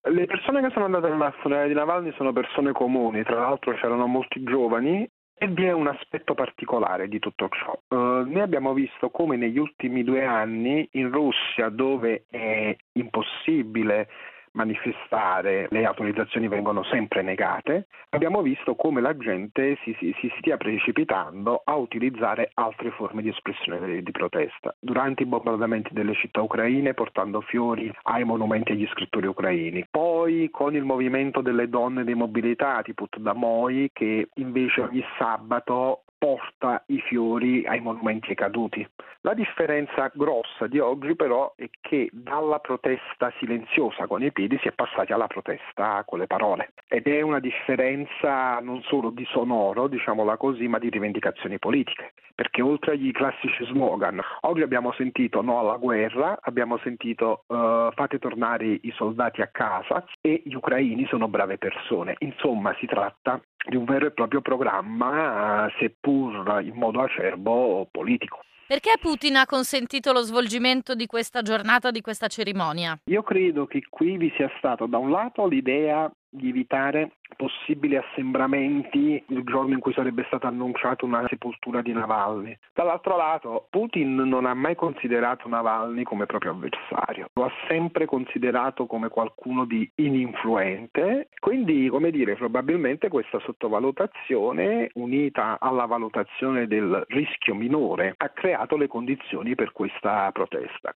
Le persone che sono andate al funerale di Navalny sono persone comuni, tra l'altro c'erano molti giovani. E vi è un aspetto particolare di tutto ciò. Noi abbiamo visto come negli ultimi 2 anni in Russia, dove è impossibile manifestare, le autorizzazioni vengono sempre negate, abbiamo visto come la gente si stia precipitando a utilizzare altre forme di espressione di protesta. Durante i bombardamenti delle città ucraine, portando fiori ai monumenti agli scrittori ucraini. Poi con il movimento delle donne demobilitate, Put Damoi, che invece ogni sabato porta i fiori ai monumenti ai caduti. La differenza grossa di oggi però è che dalla protesta silenziosa con i piedi si è passati alla protesta con le parole, ed è una differenza non solo di sonoro, diciamola così, ma di rivendicazioni politiche, perché oltre agli classici slogan, oggi abbiamo sentito no alla guerra, abbiamo sentito fate tornare i soldati a casa e gli ucraini sono brave persone. Insomma, si tratta di un vero e proprio programma, seppur in modo acerbo, politico. Perché Putin ha consentito lo svolgimento di questa giornata, di questa cerimonia? Io credo che qui vi sia stato da un lato l'idea di evitare possibili assembramenti il giorno in cui sarebbe stata annunciata una sepoltura di Navalny. Dall'altro lato, Putin non ha mai considerato Navalny come proprio avversario, lo ha sempre considerato come qualcuno di ininfluente, quindi, come dire, probabilmente questa sottovalutazione, unita alla valutazione del rischio minore, ha creato le condizioni per questa protesta.